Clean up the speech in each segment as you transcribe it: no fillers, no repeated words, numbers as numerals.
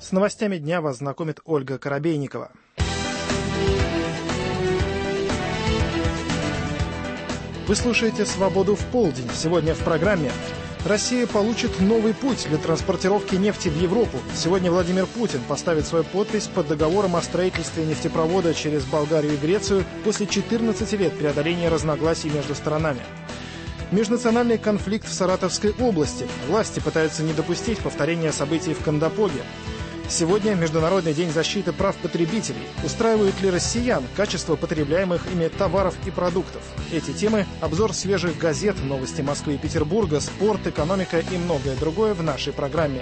С новостями дня вас знакомит Ольга Коробейникова. Вы слушаете «Свободу в полдень». Сегодня в программе: Россия получит новый путь для транспортировки нефти в Европу. Сегодня Владимир Путин поставит свою подпись под договором о строительстве нефтепровода через Болгарию и Грецию после 14 лет преодоления разногласий между сторонами. Межнациональный конфликт в Саратовской области. Власти пытаются не допустить повторения событий в Кандапоге. Сегодня Международный день защиты прав потребителей. Устраивают ли россиян качество потребляемых ими товаров и продуктов? Эти темы, обзор свежих газет, новости Москвы и Петербурга, спорт, экономика и многое другое в нашей программе.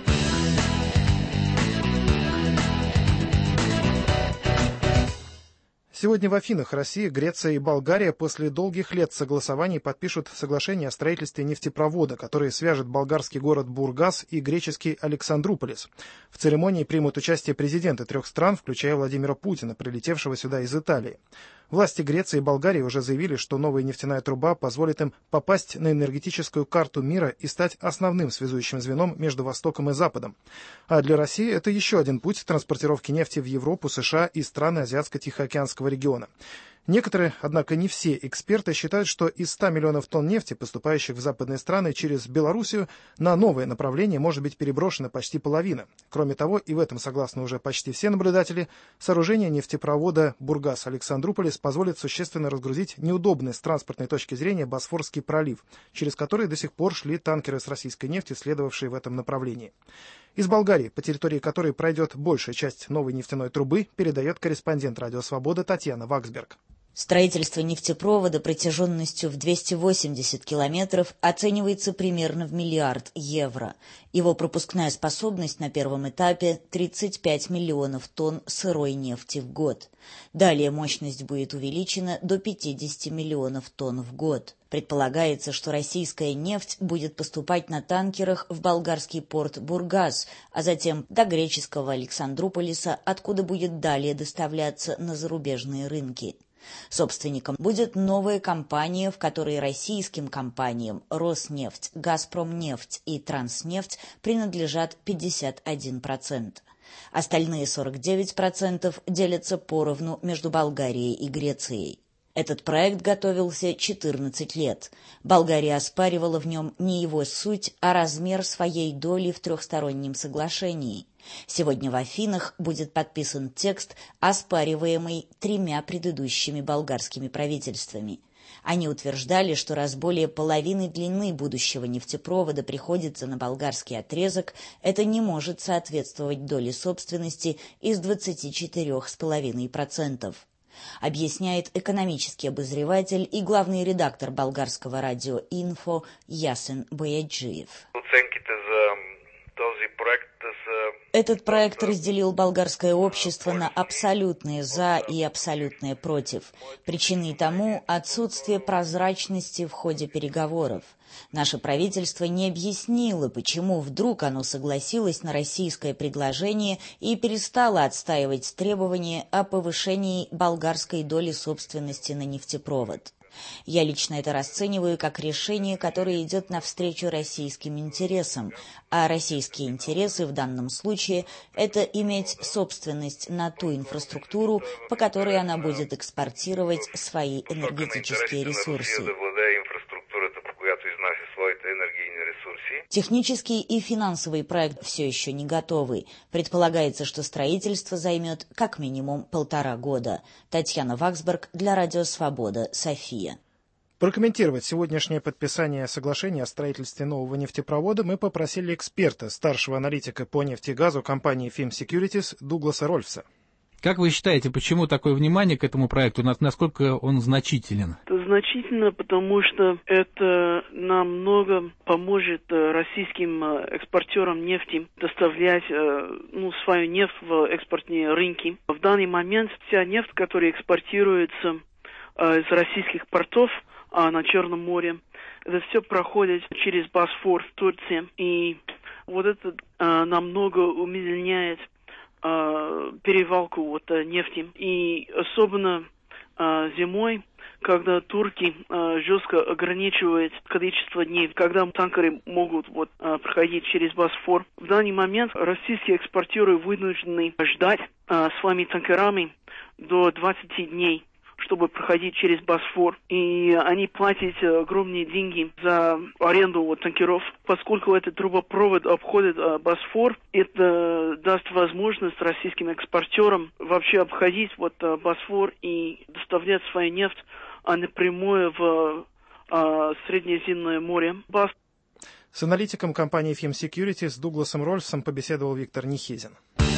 Сегодня в Афинах Россия, Греция и Болгария после долгих лет согласований подпишут соглашение о строительстве нефтепровода, который свяжет болгарский город Бургас и греческий Александруполис. В церемонии примут участие президенты трех стран, включая Владимира Путина, прилетевшего сюда из Италии. Власти Греции и Болгарии уже заявили, что новая нефтяная труба позволит им попасть на энергетическую карту мира и стать основным связующим звеном между Востоком и Западом. А для России это еще один путь транспортировки нефти в Европу, США и страны Азиатско-Тихоокеанского региона. Некоторые, однако не все эксперты, считают, что из 100 миллионов тонн нефти, поступающих в западные страны через Белоруссию, на новое направление может быть переброшена почти половина. Кроме того, и в этом согласны уже почти все наблюдатели, сооружение нефтепровода Бургас-Александруполис позволит существенно разгрузить неудобный с транспортной точки зрения Босфорский пролив, через который до сих пор шли танкеры с российской нефтью, следовавшие в этом направлении. Из Болгарии, по территории которой пройдет большая часть новой нефтяной трубы, передает корреспондент «Радио Свобода» Татьяна Ваксберг. Строительство нефтепровода протяженностью в 280 километров оценивается примерно в 1 миллиард евро. Его пропускная способность на первом этапе – 35 миллионов тонн сырой нефти в год. Далее мощность будет увеличена до 50 миллионов тонн в год. Предполагается, что российская нефть будет поступать на танкерах в болгарский порт Бургас, а затем до греческого Александруполиса, откуда будет далее доставляться на зарубежные рынки. Собственником будет новая компания, в которой российским компаниям «Роснефть», «Газпромнефть» и «Транснефть» принадлежат 51%. Остальные 49% делятся поровну между Болгарией и Грецией. Этот проект готовился 14 лет. Болгария оспаривала в нем не его суть, а размер своей доли в трехстороннем соглашении. Сегодня в Афинах будет подписан текст, оспариваемый 3 предыдущими болгарскими правительствами. Они утверждали, что раз более половины длины будущего нефтепровода приходится на болгарский отрезок, это не может соответствовать доле собственности из 24,5%. Объясняет экономический обозреватель и главный редактор болгарского радио «Инфо» Ясен Бояджиев. Этот проект разделил болгарское общество на абсолютные «за» и абсолютные «против». Причиной тому – отсутствие прозрачности в ходе переговоров. Наше правительство не объяснило, почему вдруг оно согласилось на российское предложение и перестало отстаивать требования о повышении болгарской доли собственности на нефтепровод. Я лично это расцениваю как решение, которое идет навстречу российским интересам, а российские интересы в данном случае – это иметь собственность на ту инфраструктуру, по которой она будет экспортировать свои энергетические ресурсы. Технический и финансовый проект все еще не готовы. Предполагается, что строительство займет как минимум 1,5 года. Татьяна Ваксберг для Радио Свобода, София. Прокомментировать сегодняшнее подписание соглашения о строительстве нового нефтепровода мы попросили эксперта, старшего аналитика по нефти и газу компании FIM Securities Дугласа Рольфса. Как вы считаете, почему такое внимание к этому проекту, насколько он значителен? Это значительно, потому что это намного поможет российским экспортерам нефти доставлять свою нефть в экспортные рынки. В данный момент вся нефть, которая экспортируется из российских портов на Черном море, это все проходит через Босфор в Турции. И вот это намного умедляет перевалку нефти. И особенно зимой, когда турки жестко ограничивают количество дней, когда танкеры могут проходить через Босфор. В данный момент российские экспортеры вынуждены ждать своими танкерами до 20 дней, чтобы проходить через Босфор. И они платят огромные деньги за аренду танкеров. Поскольку этот трубопровод обходит Босфор, это даст возможность российским экспортерам вообще обходить Босфор и доставлять свою нефть напрямую в Средиземное море. С аналитиком компании FM Securities Дугласом Рольфсом побеседовал Виктор Нехезин.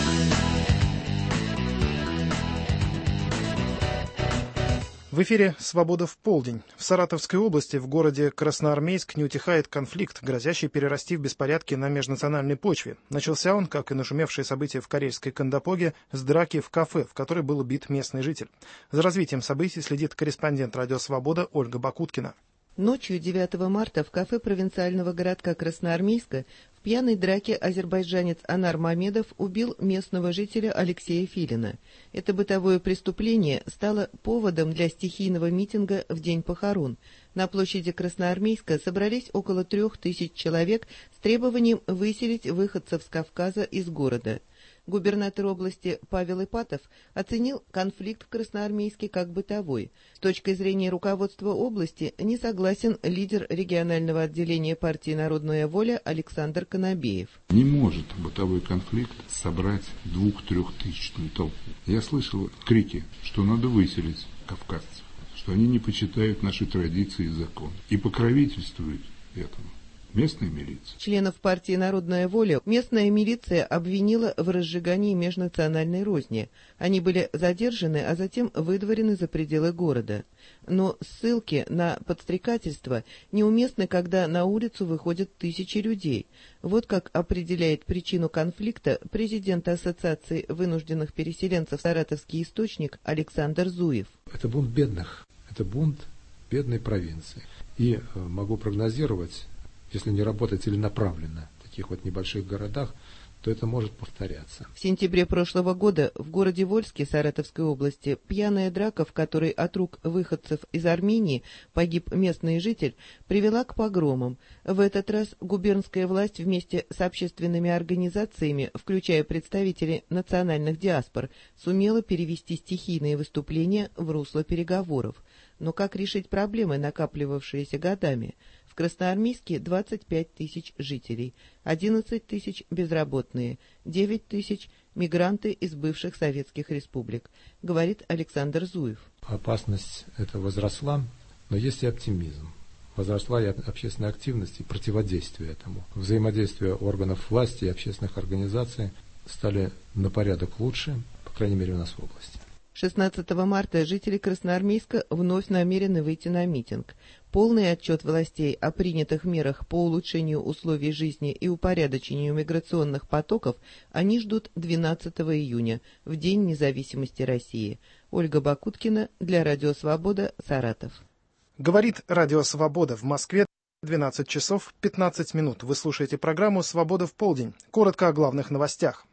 В эфире «Свобода в полдень». В Саратовской области, в городе Красноармейск, не утихает конфликт, грозящий перерасти в беспорядки на межнациональной почве. Начался он, как и нашумевшие события в Карельской Кандапоге, с драки в кафе, в которой был убит местный житель. За развитием событий следит корреспондент «Радио Свобода» Ольга Бакуткина. Ночью 9 марта в кафе провинциального городка Красноармейска в пьяной драке азербайджанец Анар Мамедов убил местного жителя Алексея Филина. Это бытовое преступление стало поводом для стихийного митинга в день похорон. На площади Красноармейска собрались около 3000 человек с требованием выселить выходцев с Кавказа из города. Губернатор области Павел Ипатов оценил конфликт в Красноармейске как бытовой. С точки зрения руководства области не согласен лидер регионального отделения партии «Народная воля» Александр Конобеев. Не может бытовой конфликт собрать 2-3 тысячную толпу. Я слышал крики, что надо выселить кавказцев, что они не почитают наши традиции и законы и покровительствуют этому. Местная милиция. Членов партии «Народная воля» местная милиция обвинила в разжигании межнациональной розни. Они были задержаны, а затем выдворены за пределы города. Но ссылки на подстрекательство неуместны, когда на улицу выходят тысячи людей. Вот как определяет причину конфликта президент Ассоциации вынужденных переселенцев «Саратовский источник» Александр Зуев. Это бунт бедных, это бунт бедной провинции. И могу прогнозировать, если не работать целенаправленно в таких небольших городах, то это может повторяться. В сентябре прошлого года в городе Вольске Саратовской области пьяная драка, в которой от рук выходцев из Армении погиб местный житель, привела к погромам. В этот раз губернская власть вместе с общественными организациями, включая представителей национальных диаспор, сумела перевести стихийные выступления в русло переговоров. Но как решить проблемы, накапливавшиеся годами? В Красноармейске 25 тысяч жителей, 11 тысяч безработные, 9 тысяч мигранты из бывших советских республик, говорит Александр Зуев. Опасность эта возросла, но есть и оптимизм. Возросла и общественная активность, и противодействие этому. Взаимодействие органов власти и общественных организаций стали на порядок лучше, по крайней мере у нас в области. 16 марта жители Красноармейска вновь намерены выйти на митинг. Полный отчет властей о принятых мерах по улучшению условий жизни и упорядочению миграционных потоков они ждут 12 июня, в День независимости России. Ольга Бакуткина для Радио Свобода, Саратов. Говорит Радио Свобода. В Москве 12 часов 15 минут. Вы слушаете программу «Свобода в полдень». Коротко о главных новостях.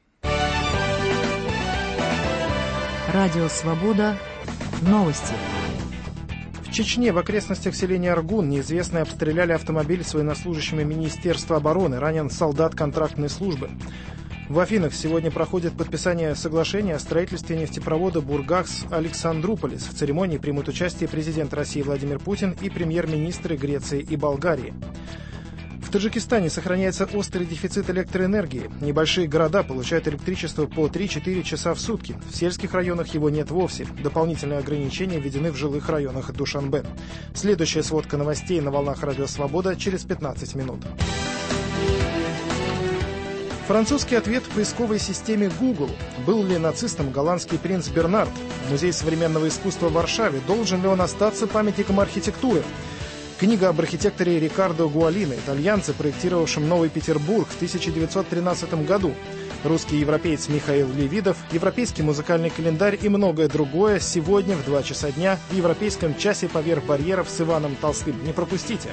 Радио Свобода. Новости. В Чечне, в окрестностях селения Аргун, неизвестные обстреляли автомобиль с военнослужащими Министерства обороны. Ранен солдат контрактной службы. В Афинах сегодня проходит подписание соглашения о строительстве нефтепровода Бургас-Александруполис. В церемонии примут участие президент России Владимир Путин и премьер-министры Греции и Болгарии. В Таджикистане сохраняется острый дефицит электроэнергии. Небольшие города получают электричество по 3-4 часа в сутки. В сельских районах его нет вовсе. Дополнительные ограничения введены в жилых районах Душанбе. Следующая сводка новостей на волнах Радио Свобода через 15 минут. Французский ответ в поисковой системе Google. Был ли нацистом голландский принц Бернард? Музей современного искусства в Варшаве. Должен ли он остаться памятником архитектуры? Книга об архитекторе Рикардо Гуалино, итальянце, проектировавшем Новый Петербург в 1913 году. Русский европеец Михаил Левидов, европейский музыкальный календарь и многое другое сегодня в 2 часа дня в европейском часе поверх барьеров с Иваном Толстым. Не пропустите!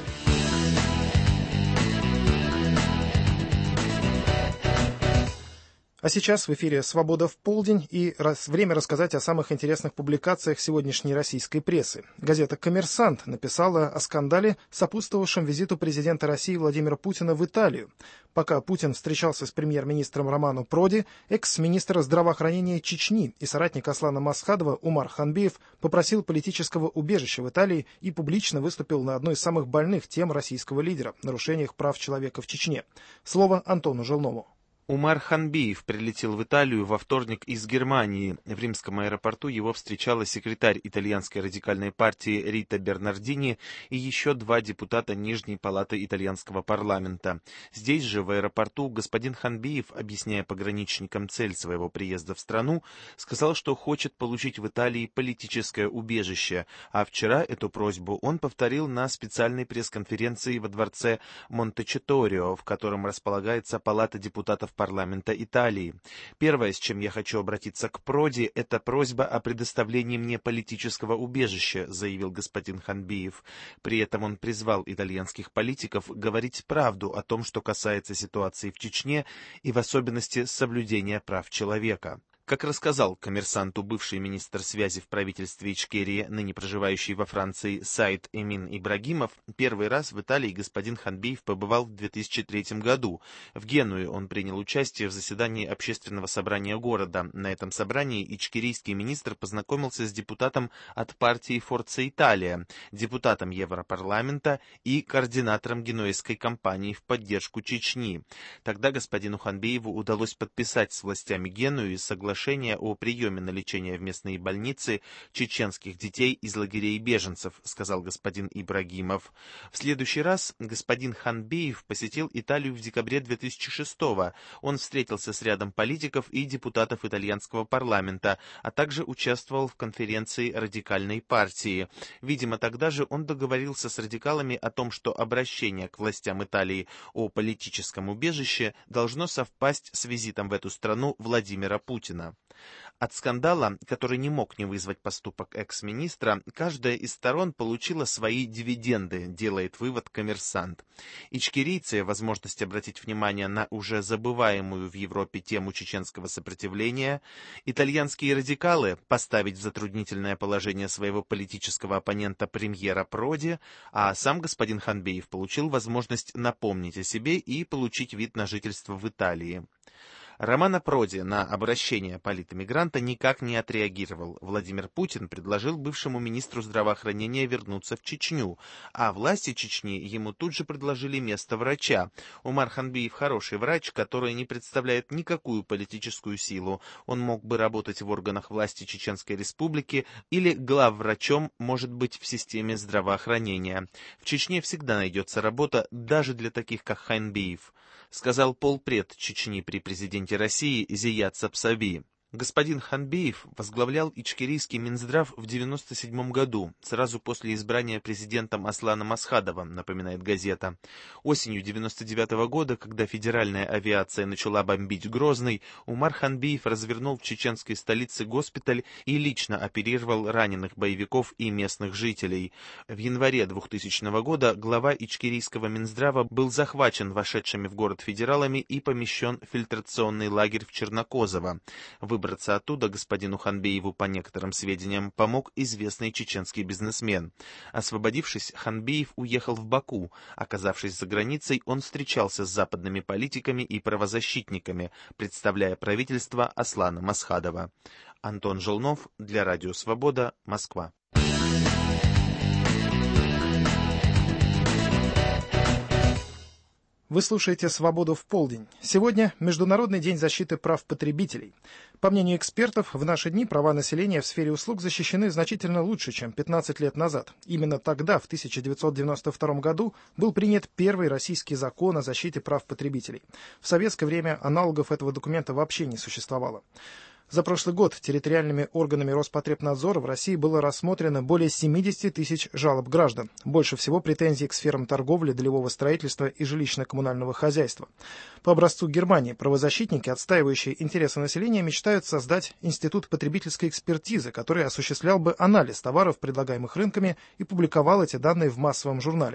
А сейчас в эфире «Свобода в полдень» и время рассказать о самых интересных публикациях сегодняшней российской прессы. Газета «Коммерсант» написала о скандале, сопутствовавшем визиту президента России Владимира Путина в Италию. Пока Путин встречался с премьер-министром Романо Проди, экс-министр здравоохранения Чечни и соратник Аслана Масхадова Умар Ханбиев попросил политического убежища в Италии и публично выступил на одной из самых больных тем российского лидера – нарушениях прав человека в Чечне. Слово Антону Желнову. Умар Ханбиев прилетел в Италию во вторник из Германии. В римском аэропорту его встречала секретарь итальянской радикальной партии Рита Бернардини и еще 2 депутата Нижней палаты итальянского парламента. Здесь же, в аэропорту, господин Ханбиев, объясняя пограничникам цель своего приезда в страну, сказал, что хочет получить в Италии политическое убежище, а вчера эту просьбу он повторил на специальной пресс-конференции во дворце Монтечеторио, в котором располагается палата депутатов парламента Италии. Первое, с чем я хочу обратиться к Проди, это просьба о предоставлении мне политического убежища, заявил господин Ханбиев. При этом он призвал итальянских политиков говорить правду о том, что касается ситуации в Чечне и в особенности соблюдения прав человека. Как рассказал «Коммерсанту» бывший министр связи в правительстве Ичкерии, ныне проживающий во Франции Саид Эмин Ибрагимов, первый раз в Италии господин Ханбиев побывал в 2003 году. В Генуе он принял участие в заседании общественного собрания города. На этом собрании ичкерийский министр познакомился с депутатом от партии «Форца Италия», депутатом Европарламента и координатором генуэзской кампании в поддержку Чечни. Тогда господину Ханбиеву удалось подписать с властями Генуи соглашение о приеме на лечение в местные больницы чеченских детей из лагерей беженцев, сказал господин Ибрагимов. В следующий раз господин Ханбиев посетил Италию в декабре 2006-го. Он встретился с рядом политиков и депутатов итальянского парламента, а также участвовал в конференции радикальной партии. Видимо, тогда же он договорился с радикалами о том, что обращение к властям Италии о политическом убежище должно совпасть с визитом в эту страну Владимира Путина. От скандала, который не мог не вызвать поступок экс-министра, каждая из сторон получила свои дивиденды, делает вывод «Коммерсант». Ичкерийцы возможность обратить внимание на уже забываемую в Европе тему чеченского сопротивления, итальянские радикалы поставить в затруднительное положение своего политического оппонента премьера Проди, а сам господин Ханбиев получил возможность напомнить о себе и получить вид на жительство в Италии. Романо Проди на обращение политэмигранта никак не отреагировал. Владимир Путин предложил бывшему министру здравоохранения вернуться в Чечню, а власти Чечни ему тут же предложили место врача. Умар Ханбиев хороший врач, который не представляет никакую политическую силу. Он мог бы работать в органах власти Чеченской Республики или главврачом, может быть, в системе здравоохранения. В Чечне всегда найдется работа даже для таких, как Ханбиев, сказал полпред Чечни при президенте России Зият Сапсави. Господин Ханбиев возглавлял ичкерийский Минздрав в 1997 году, сразу после избрания президентом Аслана Масхадова, напоминает газета. Осенью 1999 года, когда федеральная авиация начала бомбить Грозный, Умар Ханбиев развернул в чеченской столице госпиталь и лично оперировал раненых боевиков и местных жителей. В январе 2000 года глава ичкерийского Минздрава был захвачен вошедшими в город федералами и помещен в фильтрационный лагерь в Чернокозово. Выбраться оттуда господину Ханбиеву, по некоторым сведениям, помог известный чеченский бизнесмен. Освободившись, Ханбиев уехал в Баку. Оказавшись за границей, он встречался с западными политиками и правозащитниками, представляя правительство Аслана Масхадова. Антон Желнов для Радио Свобода, Москва. Вы слушаете «Свободу в полдень». Сегодня Международный день защиты прав потребителей. По мнению экспертов, в наши дни права населения в сфере услуг защищены значительно лучше, чем 15 лет назад. Именно тогда, в 1992 году, был принят первый российский закон о защите прав потребителей. В советское время аналогов этого документа вообще не существовало. За прошлый год территориальными органами Роспотребнадзора в России было рассмотрено более 70 тысяч жалоб граждан. Больше всего претензий к сферам торговли, долевого строительства и жилищно-коммунального хозяйства. По образцу Германии правозащитники, отстаивающие интересы населения, мечтают создать институт потребительской экспертизы, который осуществлял бы анализ товаров, предлагаемых рынками, и публиковал эти данные в массовом журнале.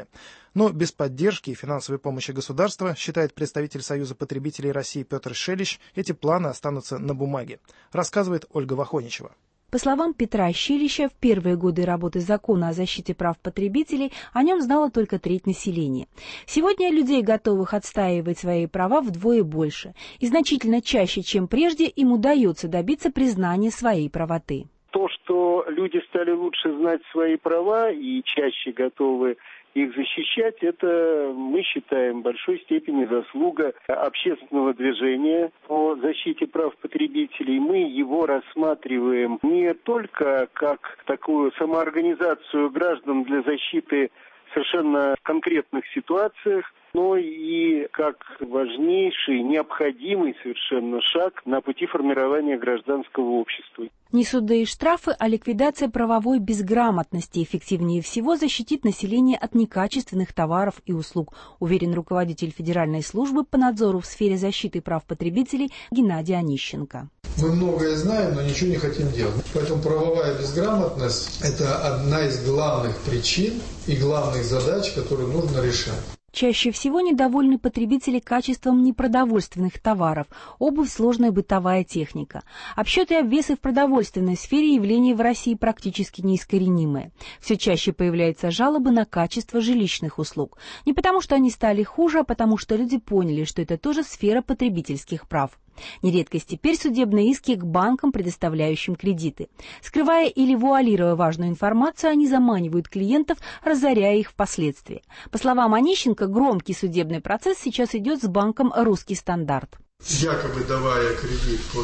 Но без поддержки и финансовой помощи государства, считает представитель Союза потребителей России Петр Шелищ, эти планы останутся на бумаге, рассказывает Ольга Вахоничева. По словам Петра Щелища, в первые годы работы закона о защите прав потребителей о нем знала только треть населения. Сегодня людей, готовых отстаивать свои права, вдвое больше. И значительно чаще, чем прежде, им удается добиться признания своей правоты. То, что люди стали лучше знать свои права и чаще готовы их защищать, это, мы считаем, в большой степени заслуга общественного движения по защите прав потребителей. Мы его рассматриваем не только как такую самоорганизацию граждан для защиты совершенно конкретных ситуациях, но и как важнейший, необходимый совершенно шаг на пути формирования гражданского общества. Не суды и штрафы, а ликвидация правовой безграмотности эффективнее всего защитит население от некачественных товаров и услуг, уверен руководитель Федеральной службы по надзору в сфере защиты прав потребителей Геннадий Онищенко. Мы многое знаем, но ничего не хотим делать. Поэтому правовая безграмотность – это одна из главных причин и главных задач, которые нужно решать. Чаще всего недовольны потребители качеством непродовольственных товаров, обувь, сложная бытовая техника. Обсчеты и обвесы в продовольственной сфере явление в России практически неискоренимое. Все чаще появляются жалобы на качество жилищных услуг. Не потому, что они стали хуже, а потому, что люди поняли, что это тоже сфера потребительских прав. Нередкость теперь судебные иски к банкам, предоставляющим кредиты. Скрывая или вуалируя важную информацию, они заманивают клиентов, разоряя их впоследствии. По словам Онищенко, громкий судебный процесс сейчас идет с банком «Русский стандарт». Якобы давая кредит под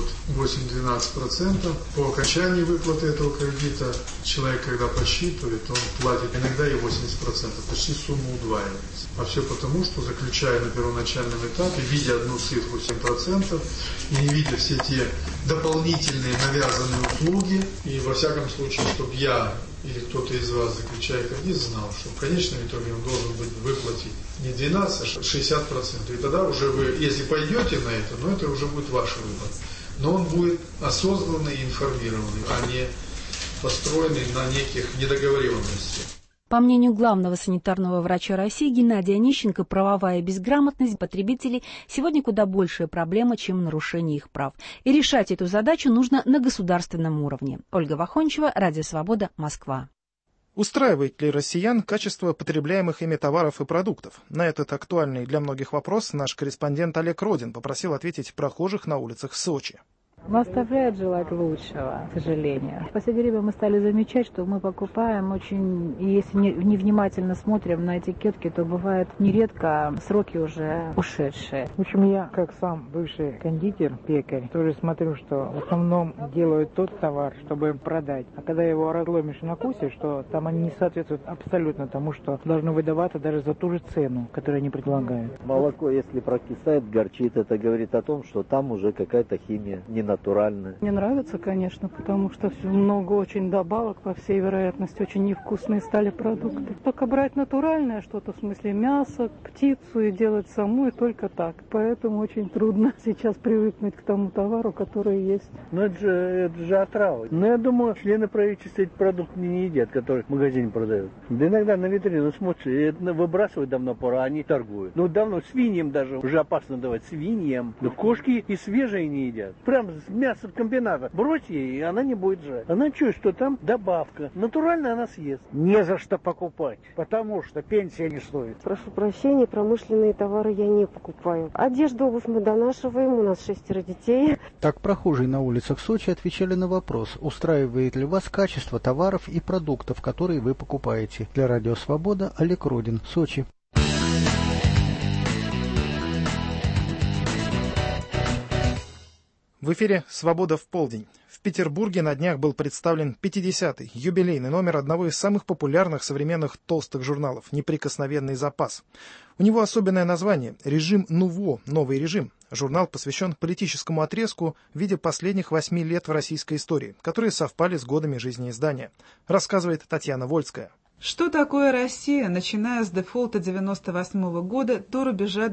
8-12%, по окончании выплаты этого кредита человек, когда посчитывает, он платит иногда и 80%, почти сумма удваивается. А все потому, что заключая на первоначальном этапе, видя одну цифру 7% и не видя все те дополнительные навязанные услуги, и во всяком случае, чтобы я или кто-то из вас, заключая кредит, знал, что в конечном итоге он должен быть выплатить не 12, а 60%. И тогда уже вы, если пойдете на это, но это уже будет ваш выбор. Но он будет осознанный и информированный, а не построенный на неких недоговоренностях. По мнению главного санитарного врача России Геннадия Онищенко, правовая безграмотность потребителей сегодня куда большая проблема, чем нарушение их прав. И решать эту задачу нужно на государственном уровне. Ольга Вахоничева, Радио Свобода, Москва. Устраивает ли россиян качество потребляемых ими товаров и продуктов? На этот актуальный для многих вопрос наш корреспондент Олег Родин попросил ответить прохожих на улицах Сочи. Но оставляет желать лучшего, к сожалению. В последнее время мы стали замечать, что мы покупаем очень, и если невнимательно смотрим на этикетки, то бывает нередко сроки уже ушедшие. В общем, я, как сам бывший кондитер, пекарь, тоже смотрю, что в основном делают тот товар, чтобы продать. А когда его разломишь и накусишь, что там они не соответствуют абсолютно тому, что должно выдаваться даже за ту же цену, которую они предлагают. Молоко, если прокисает, горчит, это говорит о том, что там уже какая-то химия не натуральная. Мне нравится, конечно, потому что много очень добавок, по всей вероятности, очень невкусные стали продукты. Только брать натуральное что-то, в смысле мясо, птицу и делать саму, и только так. Поэтому очень трудно сейчас привыкнуть к тому товару, который есть. Ну это же отрава. Но я думаю, члены правительства эти продукты не едят, которые в магазине продают. Да иногда на витрину смотришь, это выбрасывают давно пора, они торгуют. Ну давно свиньям даже уже опасно давать, свиньям. Но кошки и свежие не едят. Прям с мясокомбината. Брось ей, и она не будет жрать. Она чует, что там добавка. Натурально она съест. Не за что покупать, потому что пенсия не стоит. Прошу прощения, промышленные товары я не покупаю. Одежду, обувь мы донашиваем, у нас 6 детей. Так прохожие на улицах Сочи отвечали на вопрос, устраивает ли вас качество товаров и продуктов, которые вы покупаете. Для Радио Свобода Олег Родин, Сочи. В эфире «Свобода в полдень». В Петербурге на днях был представлен 50-й юбилейный номер одного из самых популярных современных толстых журналов «Неприкосновенный запас». У него особенное название «Режим Нуво. Новый режим». Журнал посвящен политическому отрезку в виде последних 8 лет в российской истории, которые совпали с годами жизни издания, рассказывает Татьяна Вольская. Что такое Россия, начиная с дефолта 1998 года до рубежа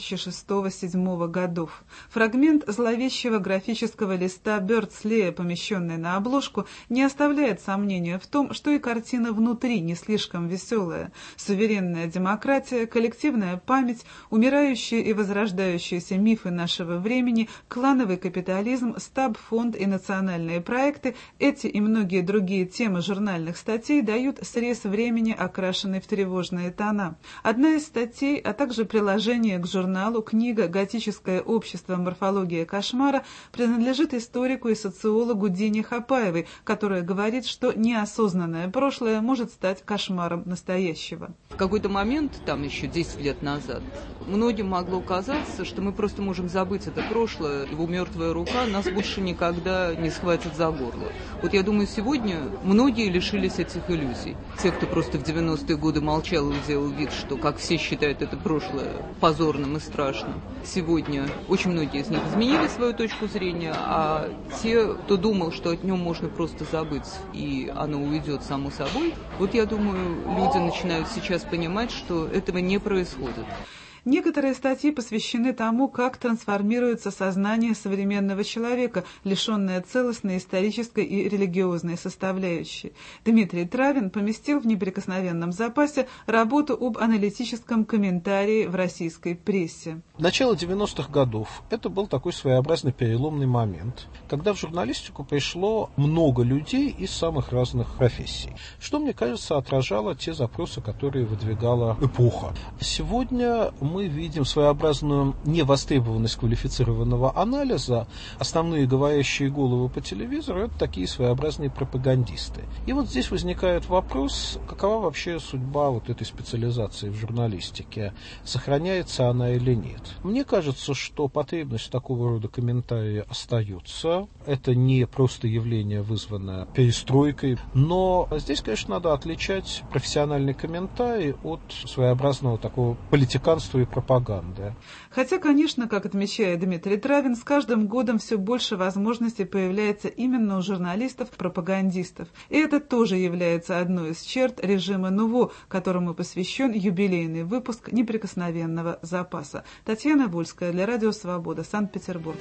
2006-2007 годов? Фрагмент зловещего графического листа Бёрдслея, помещенный на обложку, не оставляет сомнения в том, что и картина внутри не слишком веселая. Суверенная демократия, коллективная память, умирающие и возрождающиеся мифы нашего времени, клановый капитализм, стаб-фонд и национальные проекты – эти и многие другие темы журнальных статей дают срез времени, окрашенный в тревожные тона. Одна из статей, а также приложение к журналу, книга «Готическое общество. Морфология кошмара» принадлежит историку и социологу Дине Хапаевой, которая говорит, что неосознанное прошлое может стать кошмаром настоящего. В какой-то момент, там еще 10 лет назад, многим могло казаться, что мы просто можем забыть это прошлое, его мертвая рука нас больше никогда не схватит за горло. Вот я думаю, сегодня многие лишились этих иллюзий. Те, кто просто в 90-е годы молчал и делал вид, что, как все считают это прошлое, позорным и страшным. Сегодня очень многие из них изменили свою точку зрения, а те, кто думал, что от нем можно просто забыть, и оно уйдет само собой, вот я думаю, люди начинают сейчас понимать, что этого не происходит. Некоторые статьи посвящены тому, как трансформируется сознание современного человека, лишенное целостной исторической и религиозной составляющей. Дмитрий Травин поместил в неприкосновенном запасе работу об аналитическом комментарии в российской прессе. Начало 90-х годов – это был такой своеобразный переломный момент, когда в журналистику пришло много людей из самых разных профессий, что, мне кажется, отражало те запросы, которые выдвигала эпоха. Сегодня мы видим своеобразную невостребованность квалифицированного анализа. Основные говорящие головы по телевизору – это такие своеобразные пропагандисты. И вот здесь возникает вопрос, какова вообще судьба вот этой специализации в журналистике? Сохраняется она или нет? Мне кажется, что потребность такого рода комментария остается. Это не просто явление, вызванное перестройкой. Но здесь, конечно, надо отличать профессиональный комментарий от своеобразного такого политиканства и пропаганды. Хотя, конечно, как отмечает Дмитрий Травин, с каждым годом все больше возможностей появляется именно у журналистов-пропагандистов. И это тоже является одной из черт режима НУВО, которому посвящен юбилейный выпуск неприкосновенного запаса. Татьяна Вольская для Радио Свобода, Санкт-Петербург.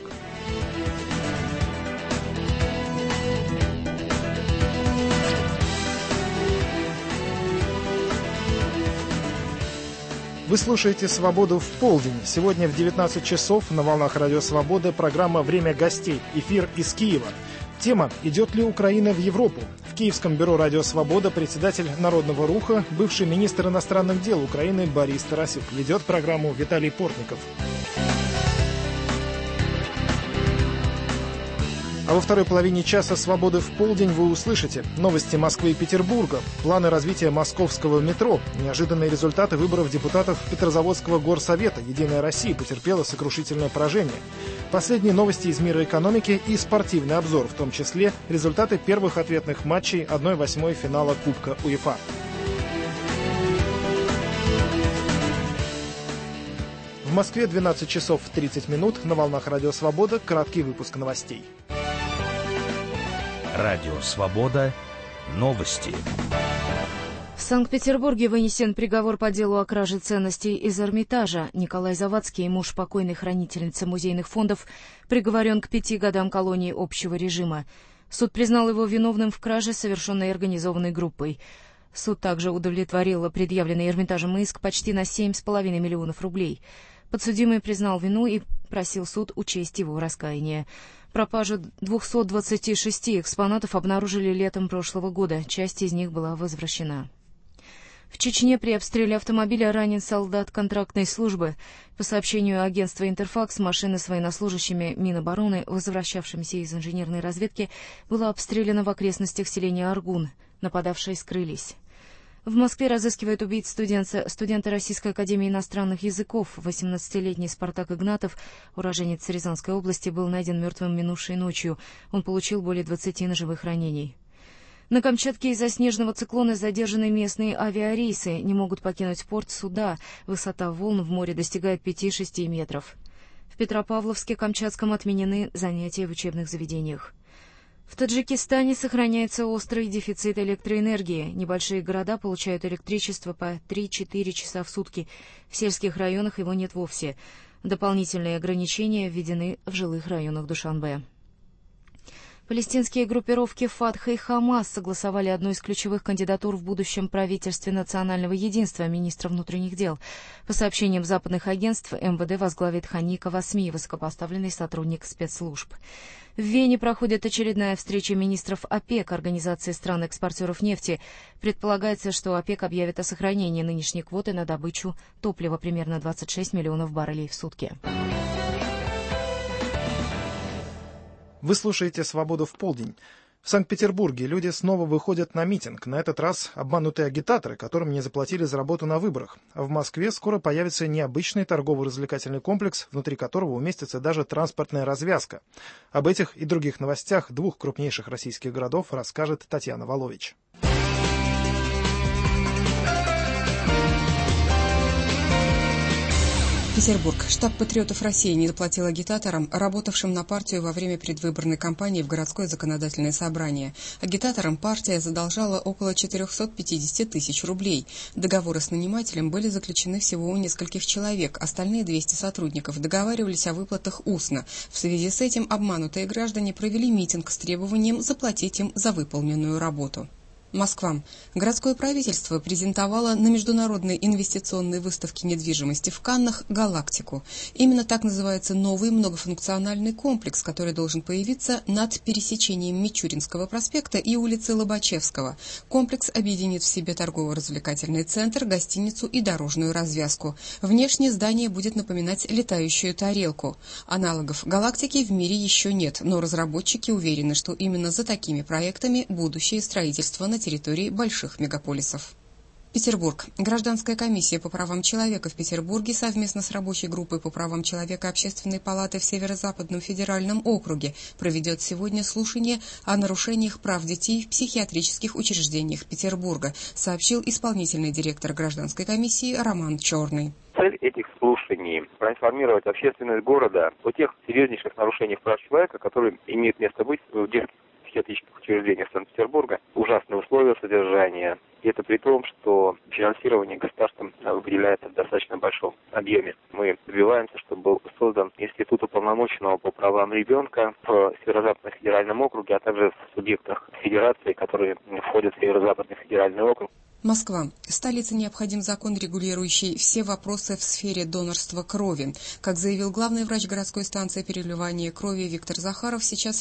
Вы слушаете «Свободу в полдень». Сегодня в 19 часов на волнах Радио Свобода программа «Время гостей». Эфир из Киева. Тема «Идет ли Украина в Европу?». В Киевском бюро «Радио Свобода» председатель Народного руха, бывший министр иностранных дел Украины Борис Тарасюк. Ведет программу Виталий Портников. А во второй половине часа «Свободы в полдень» вы услышите новости Москвы и Петербурга, планы развития московского метро, неожиданные результаты выборов депутатов Петрозаводского горсовета. «Единая Россия» потерпела сокрушительное поражение. Последние новости из мира экономики и спортивный обзор, в том числе результаты первых ответных матчей 1/8 финала Кубка УЕФА. В Москве 12 часов 30 минут, на волнах Радио Свобода краткий выпуск новостей. Радио Свобода. Новости. В Санкт-Петербурге вынесен приговор по делу о краже ценностей из Эрмитажа. Николай Завадский, муж покойной хранительницы музейных фондов, приговорен к 5 годам колонии общего режима. Суд признал его виновным в краже, совершенной организованной группой. Суд также удовлетворил предъявленный Эрмитажем иск почти на 7,5 миллионов рублей. Подсудимый признал вину и просил суд учесть его раскаяние. Пропажу 226 экспонатов обнаружили летом прошлого года. Часть из них была возвращена. В Чечне при обстреле автомобиля ранен солдат контрактной службы. По сообщению агентства «Интерфакс», машина с военнослужащими Минобороны, возвращавшимися из инженерной разведки, была обстреляна в окрестностях селения Аргун. Нападавшие скрылись. В Москве разыскивают убийц студента Российской академии иностранных языков. 18-летний Спартак Игнатов, уроженец Рязанской области, был найден мертвым минувшей ночью. Он получил более 20 ножевых ранений. На Камчатке из-за снежного циклона задержаны местные авиарейсы. Не могут покинуть порт суда. Высота волн в море достигает 5-6 метров. В Петропавловске-Камчатском отменены занятия в учебных заведениях. В Таджикистане сохраняется острый дефицит электроэнергии. Небольшие города получают электричество по 3-4 часа в сутки. В сельских районах его нет вовсе. Дополнительные ограничения введены в жилых районах Душанбе. Палестинские группировки «Фатх» и «Хамас» согласовали одну из ключевых кандидатур в будущем правительстве национального единства министра внутренних дел. По сообщениям западных агентств, МВД возглавит Хани Кавасми, высокопоставленный сотрудник спецслужб. В Вене проходит очередная встреча министров ОПЕК, Организации стран-экспортеров нефти. Предполагается, что ОПЕК объявит о сохранении нынешней квоты на добычу топлива примерно 26 миллионов баррелей в сутки. Вы слушаете «Свободу в полдень». В Санкт-Петербурге люди снова выходят на митинг. На этот раз обманутые агитаторы, которым не заплатили за работу на выборах. А в Москве скоро появится необычный торгово-развлекательный комплекс, внутри которого уместится даже транспортная развязка. Об этих и других новостях двух крупнейших российских городов расскажет Татьяна Волович. Петербург. Штаб «Патриотов России» не доплатил агитаторам, работавшим на партию во время предвыборной кампании в городское законодательное собрание. Агитаторам партия задолжала около 450 тысяч рублей. Договоры с нанимателем были заключены всего у нескольких человек, остальные 200 сотрудников договаривались о выплатах устно. В связи с этим обманутые граждане провели митинг с требованием заплатить им за выполненную работу. Москва. Городское правительство презентовало на международной инвестиционной выставке недвижимости в Каннах «Галактику». Именно так называется новый многофункциональный комплекс, который должен появиться над пересечением Мичуринского проспекта и улицы Лобачевского. Комплекс объединит в себе торгово-развлекательный центр, гостиницу и дорожную развязку. Внешне здание будет напоминать летающую тарелку. Аналогов «Галактики» в мире еще нет, но разработчики уверены, что именно за такими проектами будущее строительства на территории больших мегаполисов. Петербург. Гражданская комиссия по правам человека в Петербурге совместно с рабочей группой по правам человека Общественной палаты в Северо-Западном федеральном округе проведет сегодня слушание о нарушениях прав детей в психиатрических учреждениях Петербурга, сообщил исполнительный директор гражданской комиссии Роман Черный. Цель этих слушаний – проинформировать общественность города о тех серьезнейших нарушениях прав человека, которые имеют место быть в детских психиатрических учреждениях Санкт-Петербурга, ужасные условия содержания. И это при том, что финансирование государством выделяется в достаточно большом объеме. Мы добиваемся, чтобы был создан институт уполномоченного по правам ребенка в Северо-Западном федеральном округе, а также в субъектах федерации, которые входят в Северо-Западный федеральный округ. Москва. Столице необходим закон, регулирующий все вопросы в сфере донорства крови. Как заявил главный врач городской станции переливания крови Виктор Захаров, сейчас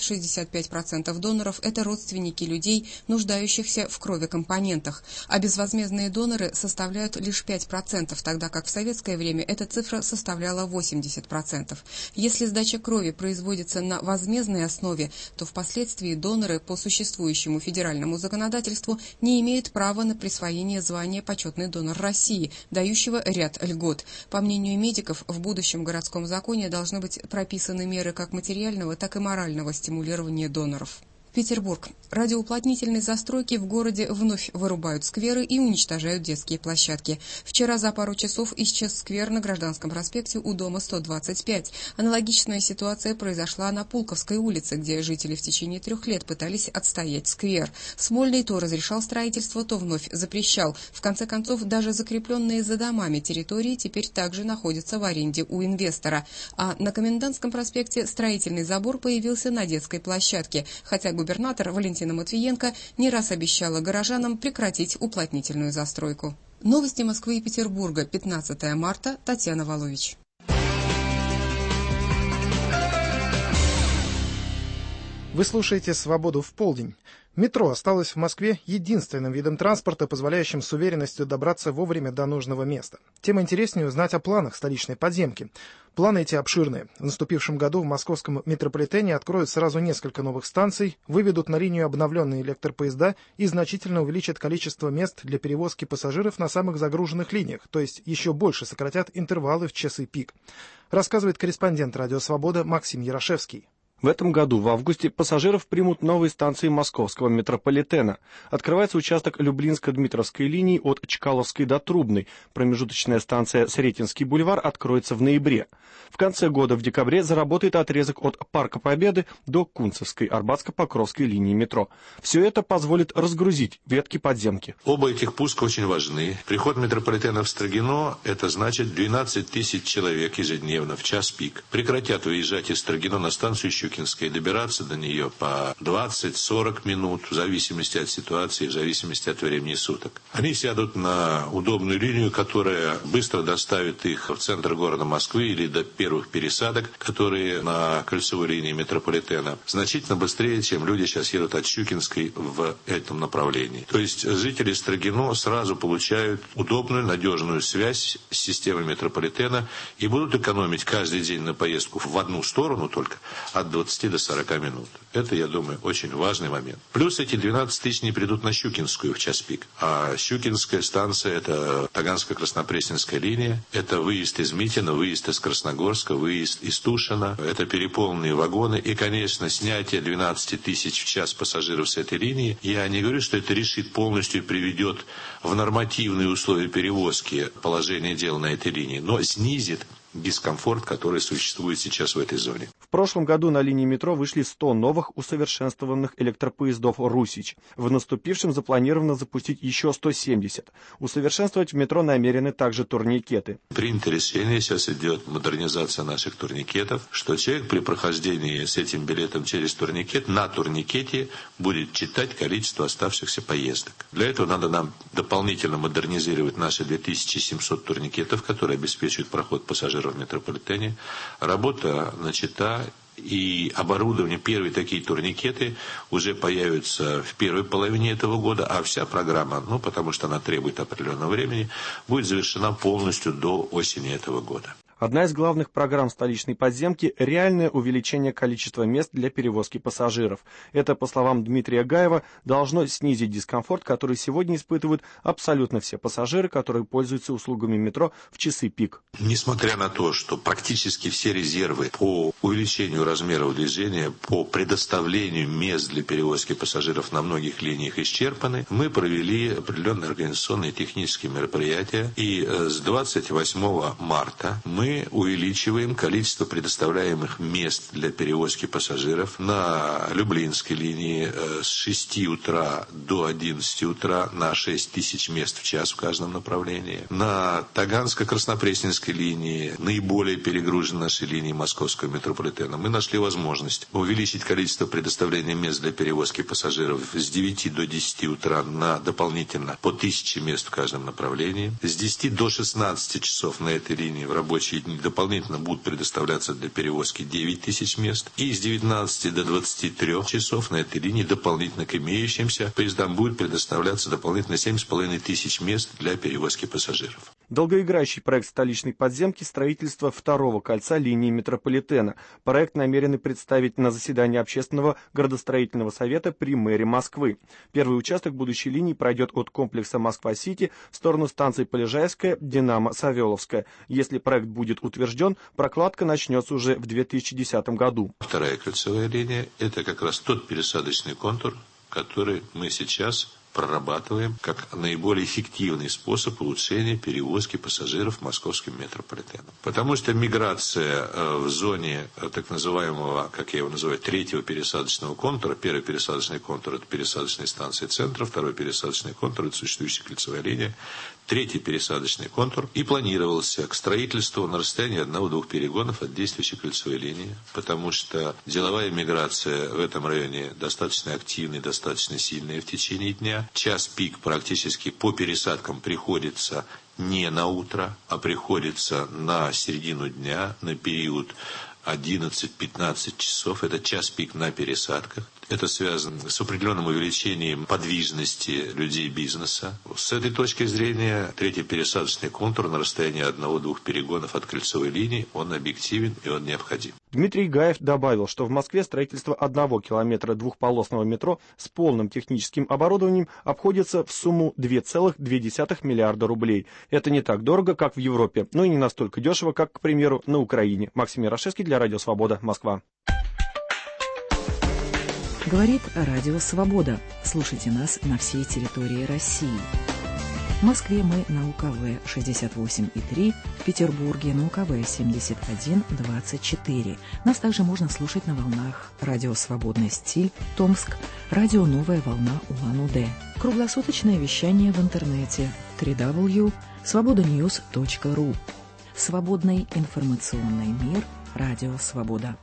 65% доноров – это родственники людей, нуждающихся в крови-компонентах, а безвозмездные доноры составляют лишь 5%, тогда как в советское время эта цифра составляла 80%. Если сдача крови производится на возмездной основе, то впоследствии доноры по существующему федеральному законодательству не имеют права на присвоение звания «Почетный донор России», дающего ряд льгот. По мнению медиков, в будущем городском законе должны быть прописаны меры как материального, так и морального стимулирования доноров. Петербург. Ради уплотнительной застройки в городе вновь вырубают скверы и уничтожают детские площадки. Вчера за пару часов исчез сквер на Гражданском проспекте у дома 125. Аналогичная ситуация произошла на Пулковской улице, где жители в течение 3 лет пытались отстоять сквер. Смольный то разрешал строительство, то вновь запрещал. В конце концов, даже закрепленные за домами территории теперь также находятся в аренде у инвестора. А на Комендантском проспекте строительный забор появился на детской площадке, хотя губернатор Валентина Матвиенко не раз обещала горожанам прекратить уплотнительную застройку. Новости Москвы и Петербурга. 15 марта. Татьяна Волович. Вы слушаете «Свободу в полдень». Метро осталось в Москве единственным видом транспорта, позволяющим с уверенностью добраться вовремя до нужного места. Тем интереснее узнать о планах столичной подземки. Планы эти обширные. В наступившем году в московском метрополитене откроют сразу несколько новых станций, выведут на линию обновленные электропоезда и значительно увеличат количество мест для перевозки пассажиров на самых загруженных линиях, то есть еще больше сократят интервалы в часы пик. Рассказывает корреспондент «Радио Свобода» Максим Ярошевский. В этом году, в августе, пассажиров примут новые станции московского метрополитена. Открывается участок Люблинско-Дмитровской линии от Чкаловской до Трубной. Промежуточная станция Сретенский бульвар откроется в ноябре. В конце года, в декабре, заработает отрезок от Парка Победы до Кунцевской, Арбатско-Покровской линии метро. Все это позволит разгрузить ветки подземки. Оба этих пуска очень важны. Приход метрополитена в Строгино – это значит 12 тысяч человек ежедневно в час пик. Прекратят выезжать из Строгино на станцию Щукинская и добираться до нее по 20-40 минут, в зависимости от ситуации, в зависимости от времени суток. Они сядут на удобную линию, которая быстро доставит их в центр города Москвы или до первых пересадок, которые на кольцевой линии метрополитена, значительно быстрее, чем люди сейчас едут от Щукинской в этом направлении. То есть жители Строгино сразу получают удобную, надежную связь с системой метрополитена и будут экономить каждый день на поездку в одну сторону только от 20 до 40 минут. Это, я думаю, очень важный момент. Плюс эти 12 тысяч не придут на Щукинскую в час пик. А Щукинская станция – это Таганско-Краснопресненская линия, это выезд из Митина, выезд из Красногорска, выезд из Тушина, это переполненные вагоны и, конечно, снятие 12 тысяч в час пассажиров с этой линии. Я не говорю, что это решит полностью и приведет в нормативные условия перевозки положение дел на этой линии, но снизит дискомфорт, который существует сейчас в этой зоне. В прошлом году на линии метро вышли 100 новых усовершенствованных электропоездов «Русич». В наступившем запланировано запустить еще 170. Усовершенствовать в метро намерены также турникеты. Принято решение, сейчас идет модернизация наших турникетов, что человек при прохождении с этим билетом через турникет на турникете будет читать количество оставшихся поездок. Для этого надо нам дополнительно модернизировать наши 2700 турникетов, которые обеспечивают проход пассажиров в метрополитене. Работа начата, и оборудование, первые такие турникеты уже появятся в первой половине этого года, а вся программа, потому что она требует определенного времени, будет завершена полностью до осени этого года. Одна из главных программ столичной подземки – реальное увеличение количества мест для перевозки пассажиров. Это, по словам Дмитрия Гаева, должно снизить дискомфорт, который сегодня испытывают абсолютно все пассажиры, которые пользуются услугами метро в часы пик. Несмотря на то, что практически все резервы по увеличению размеров движения, по предоставлению мест для перевозки пассажиров на многих линиях исчерпаны, мы провели определенные организационные и технические мероприятия, и с 28 марта мы увеличиваем количество предоставляемых мест для перевозки пассажиров на Люблинской линии с 6 утра до 11 утра на 6 тысяч мест в час в каждом направлении. На Таганско-Краснопресненской линии, наиболее перегруженной нашей линии московского метрополитена, мы нашли возможность увеличить количество предоставления мест для перевозки пассажиров с 9 до 10 утра на дополнительно по 1000 мест в каждом направлении. С 10 до 16 часов на этой линии в рабочие дни дополнительно будут предоставляться для перевозки 9 тысяч мест. И с 19 до 23 часов на этой линии дополнительно к имеющимся поездам будет предоставляться дополнительно 7,5 тысяч мест для перевозки пассажиров. Долгоиграющий проект столичной подземки – строительство второго кольца линии метрополитена. Проект намерены представить на заседании Общественного градостроительного совета при мэрии Москвы. Первый участок будущей линии пройдет от комплекса Москва-Сити в сторону станций Полежайская, Динамо-Савеловская. Если проект будет утвержден, прокладка начнется уже в 2010 году. Вторая кольцевая линия – это как раз тот пересадочный контур, который мы сейчас прорабатываем как наиболее эффективный способ улучшения перевозки пассажиров московским метрополитеном. Потому что миграция в зоне так называемого, как я его называю, третьего пересадочного контура, первый пересадочный контур – это пересадочные станции центра, второй пересадочный контур – это существующая кольцевая линия, третий пересадочный контур и планировался к строительству на расстоянии 1-2 перегонов от действующей кольцевой линии, потому что деловая миграция в этом районе достаточно активная, достаточно сильная в течение дня. Час пик практически по пересадкам приходится не на утро, а приходится на середину дня, на период 11-15 часов. Это час пик на пересадках. Это связано с определенным увеличением подвижности людей бизнеса. С этой точки зрения третий пересадочный контур на расстоянии 1-2 перегонов от кольцевой линии, он объективен и он необходим. Дмитрий Гаев добавил, что в Москве строительство 1 километра двухполосного метро с полным техническим оборудованием обходится в сумму 2,2 миллиарда рублей. Это не так дорого, как в Европе, но и не настолько дешево, как, к примеру, на Украине. Максим Ярошевский для Радио Свобода, Москва. Говорит Радио Свобода. Слушайте нас на всей территории России. В Москве мы на УКВ 68,3, в Петербурге на УКВ 71,24. Нас также можно слушать на волнах Радио Свободный стиль, Томск, Радио Новая волна Улан-Удэ. Круглосуточное вещание в интернете www.svobodanews.ru. Свободный информационный мир. Радио Свобода.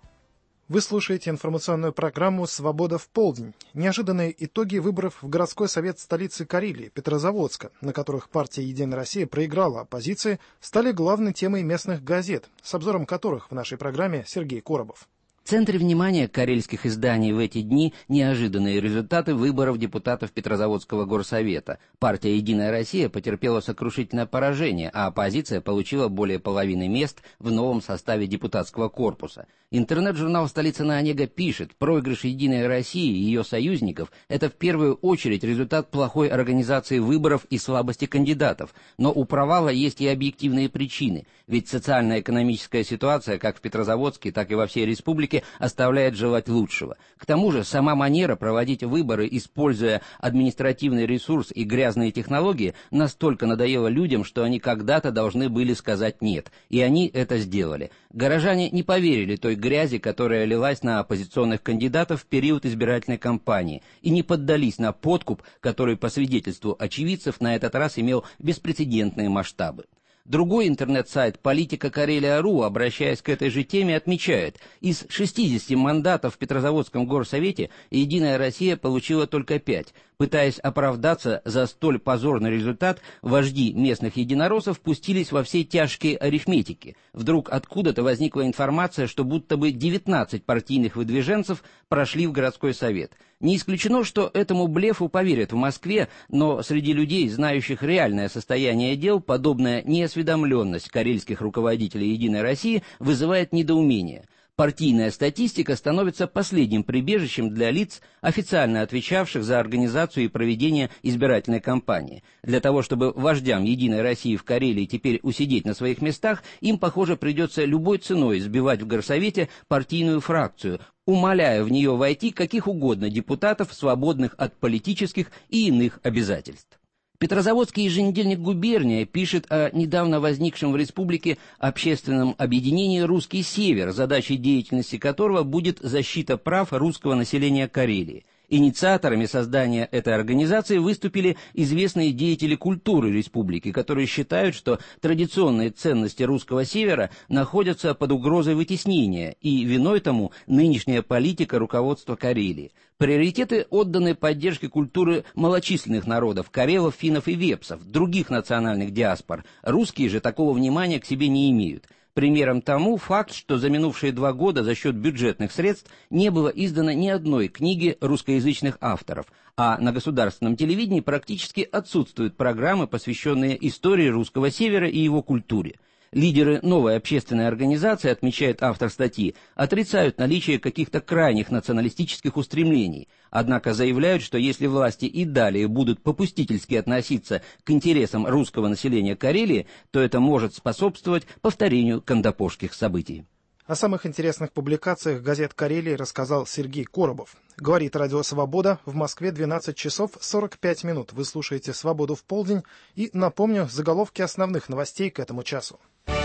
Вы слушаете информационную программу «Свобода в полдень». Неожиданные итоги выборов в городской совет столицы Карелии, Петрозаводска, на которых партия «Единая Россия» проиграла оппозиции, стали главной темой местных газет, с обзором которых в нашей программе Сергей Коробов. В центре внимания карельских изданий в эти дни неожиданные результаты выборов депутатов Петрозаводского горсовета. Партия «Единая Россия» потерпела сокрушительное поражение, а оппозиция получила более половины мест в новом составе депутатского корпуса. Интернет-журнал «Столица на Онега» пишет, проигрыш «Единой России» и ее союзников – это в первую очередь результат плохой организации выборов и слабости кандидатов. Но у провала есть и объективные причины, ведь социально-экономическая ситуация как в Петрозаводске, так и во всей республике оставляет желать лучшего. К тому же сама манера проводить выборы, используя административный ресурс и грязные технологии, настолько надоела людям, что они когда-то должны были сказать «нет». И они это сделали. Горожане не поверили той грязи, которая лилась на оппозиционных кандидатов в период избирательной кампании, и не поддались на подкуп, который, по свидетельству очевидцев, на этот раз имел беспрецедентные масштабы. Другой интернет-сайт «Политика Карелия.ру», обращаясь к этой же теме, отмечает, из 60 мандатов в Петрозаводском горсовете «Единая Россия» получила только 5. Пытаясь оправдаться за столь позорный результат, вожди местных единороссов пустились во все тяжкие арифметики. Вдруг откуда-то возникла информация, что будто бы 19 партийных выдвиженцев прошли в городской совет. Не исключено, что этому блефу поверят в Москве, но среди людей, знающих реальное состояние дел, подобная неосведомленность карельских руководителей «Единой России» вызывает недоумение. Партийная статистика становится последним прибежищем для лиц, официально отвечавших за организацию и проведение избирательной кампании. Для того, чтобы вождям «Единой России» в Карелии теперь усидеть на своих местах, им, похоже, придется любой ценой сбивать в горсовете партийную фракцию, умоляя в нее войти каких угодно депутатов, свободных от политических и иных обязательств. Петрозаводский еженедельник «Губерния» пишет о недавно возникшем в республике общественном объединении «Русский Север», задачей деятельности которого будет защита прав русского населения Карелии. Инициаторами создания этой организации выступили известные деятели культуры республики, которые считают, что традиционные ценности русского севера находятся под угрозой вытеснения, и виной тому нынешняя политика руководства Карелии. Приоритеты отданы поддержке культуры малочисленных народов – карелов, финнов и вепсов, других национальных диаспор. Русские же такого внимания к себе не имеют. Примером тому факт, что за минувшие 2 года за счет бюджетных средств не было издано ни одной книги русскоязычных авторов, а на государственном телевидении практически отсутствуют программы, посвященные истории русского севера и его культуре. Лидеры новой общественной организации, отмечает автор статьи, отрицают наличие каких-то крайних националистических устремлений, однако заявляют, что если власти и далее будут попустительски относиться к интересам русского населения Карелии, то это может способствовать повторению кандапошских событий. О самых интересных публикациях газет Карелии рассказал Сергей Коробов. Говорит Радио Свобода, в Москве 12 часов 45 минут. Вы слушаете «Свободу в полдень». И напомню заголовки основных новостей к этому часу.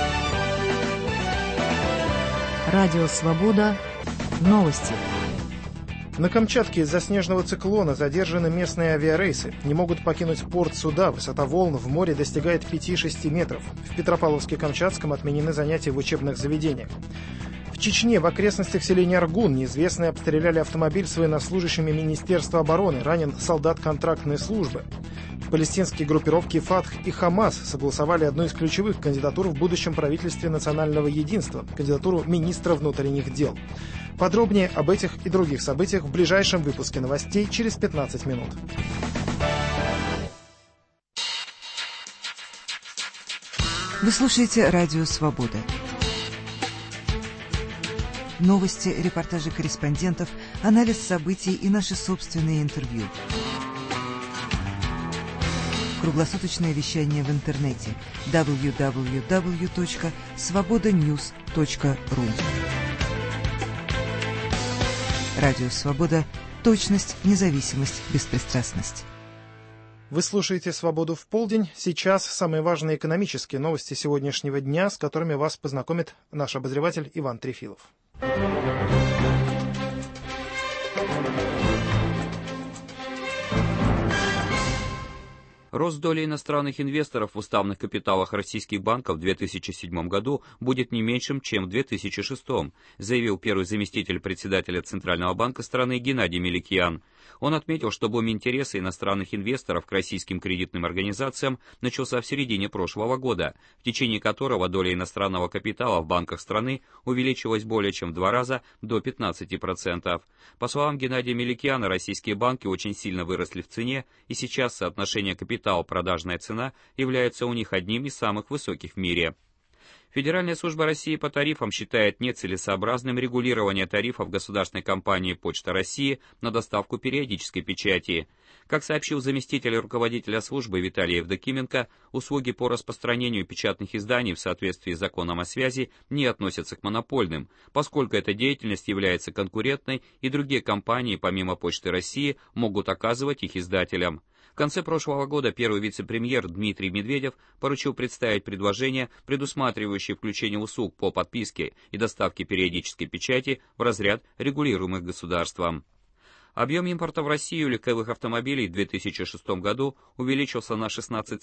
Радио Свобода. Новости. На Камчатке из-за снежного циклона задержаны местные авиарейсы. Не могут покинуть порт суда. Высота волн в море достигает 5-6 метров. В Петропавловске-Камчатском отменены занятия в учебных заведениях. В Чечне в окрестностях селения Аргун неизвестные обстреляли автомобиль с военнослужащими Министерства обороны. Ранен солдат контрактной службы. Палестинские группировки «Фатх» и «Хамас» согласовали одну из ключевых кандидатур в будущем правительстве национального единства – кандидатуру министра внутренних дел. Подробнее об этих и других событиях в ближайшем выпуске новостей через 15 минут. Вы слушаете «Радио Свобода». Новости, репортажи корреспондентов, анализ событий и наши собственные интервью. Круглосуточное вещание в интернете www.svobodanews.ru. Радио «Свобода». Точность, независимость, беспристрастность. Вы слушаете «Свободу в полдень». Сейчас самые важные экономические новости сегодняшнего дня, с которыми вас познакомит наш обозреватель Иван Трефилов. Рост доли иностранных инвесторов в уставных капиталах российских банков в 2007 году будет не меньшим, чем в 2006, заявил первый заместитель председателя Центрального банка страны Геннадий Меликиан. Он отметил, что бум интереса иностранных инвесторов к российским кредитным организациям начался в середине прошлого года, в течение которого доля иностранного капитала в банках страны увеличилась более чем в 2 раза до 15%. По словам Геннадия Меликиана, российские банки очень сильно выросли в цене, и сейчас соотношение капитал-продажная цена является у них одним из самых высоких в мире. Федеральная служба России по тарифам считает нецелесообразным регулирование тарифов государственной компании «Почта России» на доставку периодической печати. Как сообщил заместитель руководителя службы Виталий Евдокименко, услуги по распространению печатных изданий в соответствии с законом о связи не относятся к монопольным, поскольку эта деятельность является конкурентной, и другие компании, помимо «Почты России», могут оказывать их издателям. В конце прошлого года первый вице-премьер Дмитрий Медведев поручил представить предложение, предусматривающее включение услуг по подписке и доставке периодической печати в разряд регулируемых государством. Объем импорта в Россию легковых автомобилей в 2006 году увеличился на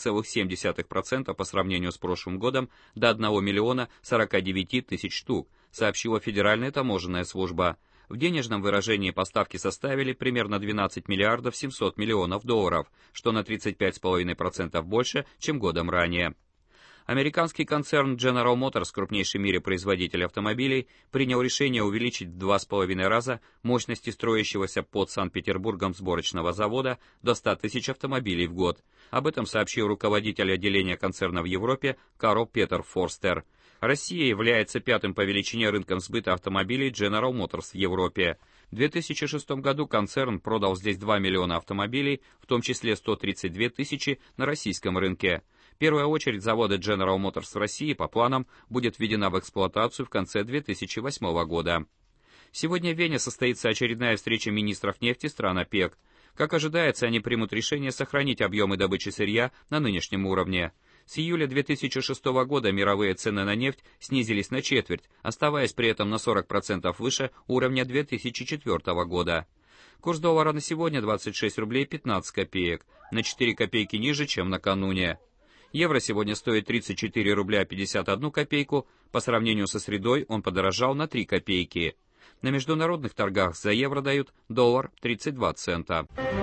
16,7% по сравнению с прошлым годом до 1 миллиона 49 тысяч штук, сообщила Федеральная таможенная служба. В денежном выражении поставки составили примерно 12 миллиардов 700 миллионов долларов, что на 35,5% больше, чем годом ранее. Американский концерн General Motors, крупнейший в мире производитель автомобилей, принял решение увеличить в 2,5 раза мощности строящегося под Санкт-Петербургом сборочного завода до 100 тысяч автомобилей в год. Об этом сообщил руководитель отделения концерна в Европе Карл Петер Форстер. Россия является 5-м по величине рынком сбыта автомобилей General Motors в Европе. В 2006 году концерн продал здесь 2 миллиона автомобилей, в том числе 132 тысячи на российском рынке. Первая очередь завода General Motors в России по планам будет введена в эксплуатацию в конце 2008 года. Сегодня в Вене состоится очередная встреча министров нефти стран ОПЕК. Как ожидается, они примут решение сохранить объемы добычи сырья на нынешнем уровне. С июля 2006 года мировые цены на нефть снизились на четверть, оставаясь при этом на 40% выше уровня 2004 года. Курс доллара на сегодня 26 рублей 15 копеек, на 4 копейки ниже, чем накануне. Евро сегодня стоит 34 рубля 51 копейку, по сравнению со средой он подорожал на 3 копейки. На международных торгах за евро дают доллар 32 цента.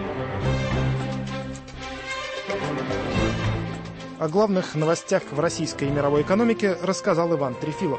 О главных новостях в российской и мировой экономике рассказал Иван Трефилов.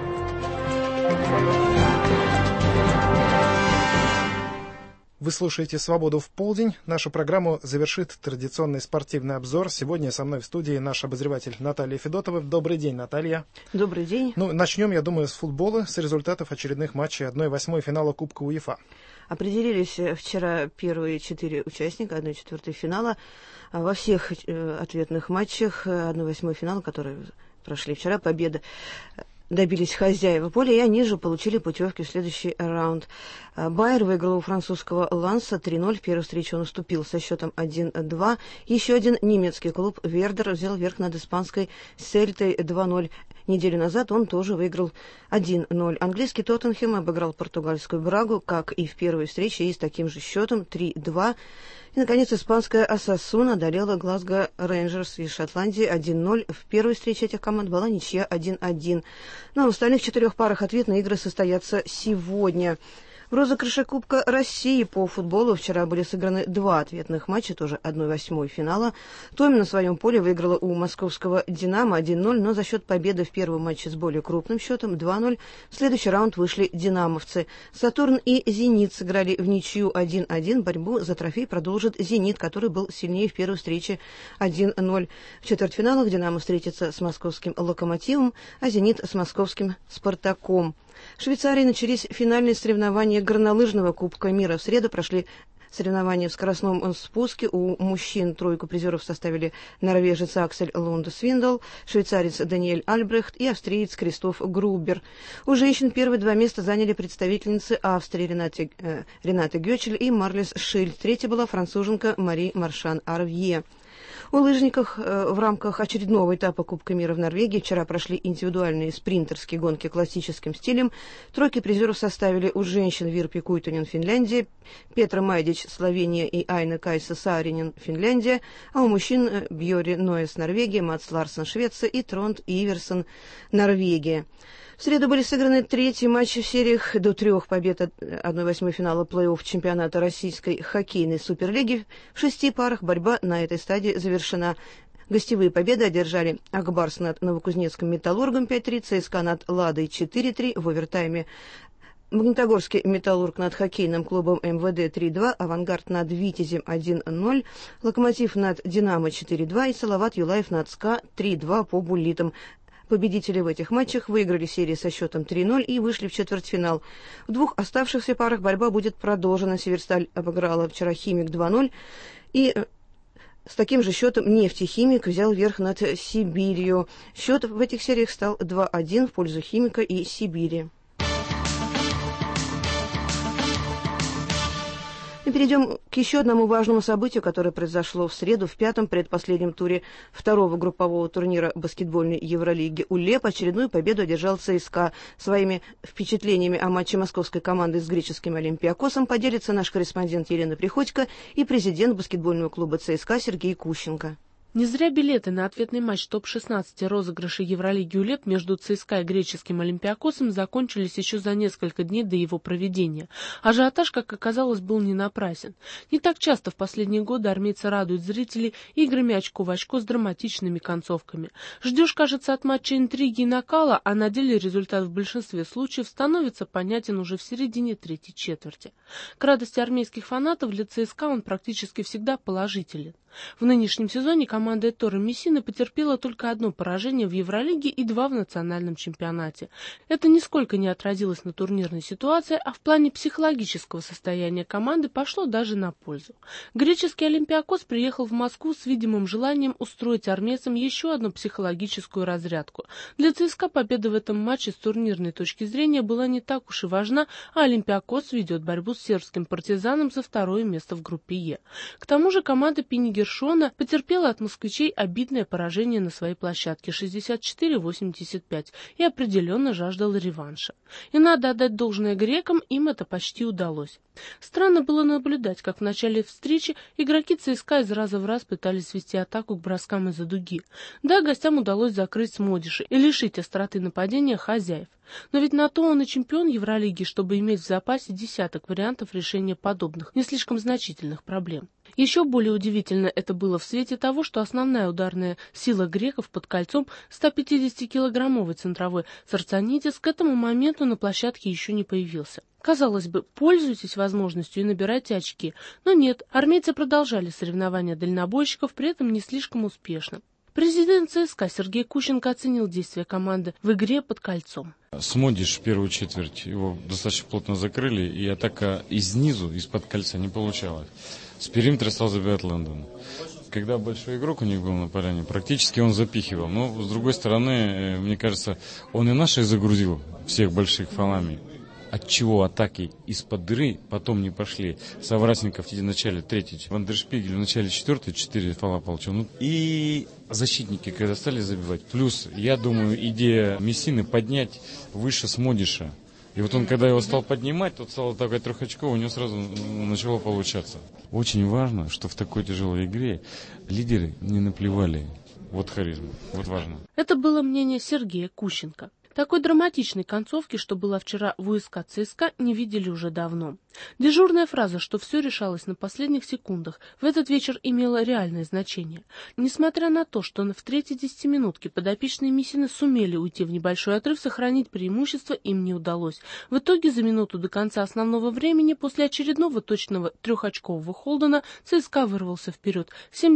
Вы слушаете «Свободу в полдень». Нашу программу завершит традиционный спортивный обзор. Сегодня со мной в студии наш обозреватель Наталья Федотова. Добрый день, Наталья. Добрый день. Начнем, я думаю, с футбола, с результатов очередных матчей 1/8 финала Кубка УЕФА. Определились вчера первые 4 участника 1/4 финала. Во всех ответных матчах 1/8 финала, которые прошли вчера, победа добились хозяева поля, и они же получили путевки в следующий раунд. Байер выиграл у французского Ланса 3-0. В первой встрече он уступил со счетом 1-2. Еще один немецкий клуб Вердер взял верх над испанской Сельтой 2-0. Неделю назад он тоже выиграл 1-0. Английский Тоттенхэм обыграл португальскую Брагу, как и в первой встрече, и с таким же счетом 3-2. И, наконец, испанская Осасуна одолела Глазго Рейнджерс из Шотландии 1-0. В первой встрече этих команд была ничья 1-1. Но в остальных 4 парах ответные игры состоятся сегодня. В розыгрыше Кубка России по футболу вчера были сыграны 2 ответных матча, тоже 1/8 финала. Томь на своем поле выиграла у московского «Динамо» 1-0, но за счет победы в первом матче с более крупным счетом 2-0 в следующий раунд вышли динамовцы. «Сатурн» и «Зенит» сыграли в ничью 1-1. Борьбу за трофей продолжит «Зенит», который был сильнее в первой встрече 1-0. В четвертьфиналах «Динамо» встретится с московским «Локомотивом», а «Зенит» с московским «Спартаком». В Швейцарии начались финальные соревнования горнолыжного Кубка мира. В среду прошли Соревнования в скоростном спуске. У мужчин тройку призеров составили норвежец Аксель Лунд Свиндл, швейцарец Даниэль Альбрехт и австриец Кристоф Грубер. У женщин первые 2 места заняли представительницы Австрии Ренате Гёчель и Марлес Шильд. Третья была француженка Мари Маршан-Арвье. У лыжников в рамках очередного этапа Кубка мира в Норвегии вчера прошли индивидуальные спринтерские гонки классическим стилем. Тройки призеров составили у женщин Вирпи Куйтунен, Финляндия, Петра Майдич, Словения и Айна Кайса Сааринен, Финляндия, а у мужчин Бьори Ноэс, Норвегия, Матс Ларсен, Швеция и Тронд Иверсон, Норвегия. В среду были сыграны 3-й матчи в сериях до 3 побед от 1/8 финала плей-офф чемпионата Российской хоккейной суперлиги. В 6 парах борьба на этой стадии завершена. Гостевые победы одержали Акбарс над Новокузнецким Металлургом 5-3, ЦСКА над Ладой 4-3 в овертайме. Магнитогорский Металлург над хоккейным клубом МВД 3-2, Авангард над Витязем 1-0, Локомотив над Динамо 4-2 и Салават Юлаев над СКА 3-2 по буллитам. Победители в этих матчах выиграли серии со счетом 3-0 и вышли в четвертьфинал. В 2 оставшихся парах борьба будет продолжена. Северсталь обыграла вчера Химик 2-0. И с таким же счетом Нефтехимик взял верх над Сибирью. Счет в этих сериях стал 2-1 в пользу Химика и Сибири. Мы перейдем к еще одному важному событию, которое произошло в среду в 5-м предпоследнем туре 2-го группового турнира баскетбольной Евролиги. УЛЕП очередную победу одержал ЦСКА. Своими впечатлениями о матче московской команды с греческим Олимпиакосом поделится наш корреспондент Елена Приходько и президент баскетбольного клуба ЦСКА Сергей Кущенко. Не зря билеты на ответный матч топ-16 розыгрыша Евролиги УЛЕП между ЦСКА и греческим Олимпиакосом закончились еще за несколько дней до его проведения. Ажиотаж, как оказалось, был не напрасен. Не так часто в последние годы армейцы радуют зрителей играми очко в очко с драматичными концовками. Ждешь, кажется, от матча интриги и накала, а на деле результат в большинстве случаев становится понятен уже в середине 3-й четверти. К радости армейских фанатов для ЦСКА он практически всегда положителен. В нынешнем сезоне команда Ettore Messina потерпела только 1 поражение в Евролиге и 2 в национальном чемпионате. Это нисколько не отразилось на турнирной ситуации, а в плане психологического состояния команды пошло даже на пользу. Греческий Олимпиакос приехал в Москву с видимым желанием устроить армейцам еще одну психологическую разрядку. Для ЦСКА победа в этом матче с турнирной точки зрения была не так уж и важна, а Олимпиакос ведет борьбу с сербским партизаном за 2-е место в группе Е. К тому же команда Пини Гершона потерпела от москвичей обидное поражение на своей площадке 64-85 и определенно жаждала реванша. И надо отдать должное грекам, им это почти удалось. Странно было наблюдать, как в начале встречи игроки ЦСКА из раза в раз пытались свести атаку к броскам из-за дуги. Да, гостям удалось закрыть Смодиша и лишить остроты нападения хозяев. Но ведь на то он и чемпион Евролиги, чтобы иметь в запасе десяток вариантов решения подобных, не слишком значительных проблем. Еще более удивительно это было в свете того, что основная ударная сила греков под кольцом 150-килограммовый центровой Сарцанидис к этому моменту на площадке еще не появился. Казалось бы, пользуйтесь возможностью и набирайте очки, но нет, армейцы продолжали соревнования дальнобойщиков, при этом не слишком успешно. Президент ЦСКА Сергей Кущенко оценил действия команды в игре под кольцом. Смодиш в первую четверть, его достаточно плотно закрыли, и атака изнизу, из-под кольца не получалась. С периметра стал забивать Лэндон. Когда большой игрок у них был на поляне, практически он запихивал. Но, с другой стороны, мне кажется, он и наших загрузил, всех больших фолами. Отчего атаки из-под дыры потом не пошли. Савратников в начале 3-й, Вандершпигель в начале 4-й 4 фола получил. И защитники, когда стали забивать. Плюс, я думаю, идея Мессины поднять выше Смодиша. И вот он, когда его стал поднимать, тот стал атаковать трехочковый, у него сразу начало получаться. Очень важно, что в такой тяжелой игре лидеры не наплевали. Вот харизма, вот важно. Это было мнение Сергея Кущенко. Такой драматичной концовки, что была вчера в УСК ЦСКА, не видели уже давно. Дежурная фраза, что все решалось на последних секундах, в этот вечер имела реальное значение. Несмотря на то, что в 3-й десятиминутке подопечные Мессины сумели уйти в небольшой отрыв, сохранить преимущество им не удалось. В итоге за минуту до конца основного времени после очередного точного трехочкового Холдена ЦСКА вырвался вперед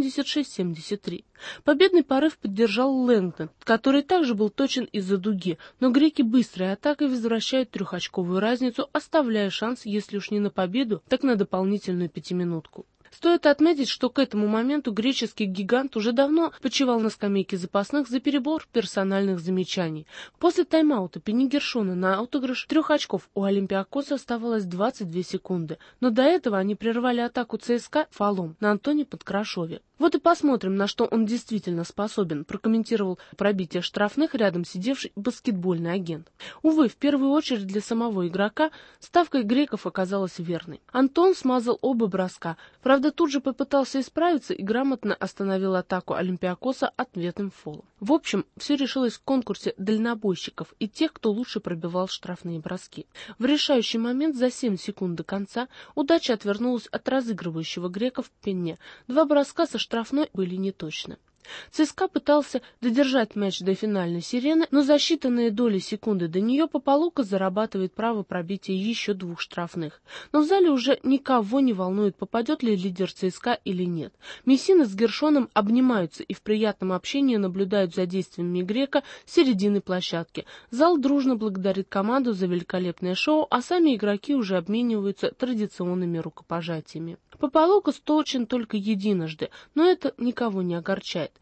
76-73. Победный порыв поддержал Лэнгдон, который также был точен из-за дуги, но греки быстрой атакой возвращают трехочковую разницу, оставляя шанс, если уж уж не на победу, так на дополнительную пятиминутку. Стоит отметить, что к этому моменту греческий гигант уже давно почивал на скамейке запасных за перебор персональных замечаний. После тайм-аута Пени Гершона на отыгрыш 3 очков у Олимпиакоса оставалось 22 секунды, но до этого они прервали атаку ЦСКА фолом на Антоне Подкрашове. Вот и посмотрим, на что он действительно способен, прокомментировал пробитие штрафных рядом сидевший баскетбольный агент. Увы, в первую очередь для самого игрока ставка греков оказалась верной. Антон смазал оба броска, правда тут же попытался исправиться и грамотно остановил атаку Олимпиакоса ответным фолом. В общем, все решилось в конкурсе дальнобойщиков и тех, кто лучше пробивал штрафные броски. В решающий момент за 7 секунд до конца удача отвернулась от разыгрывающего греков Пенне. 2 броска со штрафной были неточны. ЦСКА пытался додержать мяч до финальной сирены, но за считанные доли секунды до нее Папалука зарабатывает право пробития еще 2 штрафных. Но в зале уже никого не волнует, попадет ли лидер ЦСКА или нет. Мессина с Гершоном обнимаются и в приятном общении наблюдают за действиями грека с середины площадки. Зал дружно благодарит команду за великолепное шоу, а сами игроки уже обмениваются традиционными рукопожатиями. Папалукас точен только единожды, но это никого не огорчает.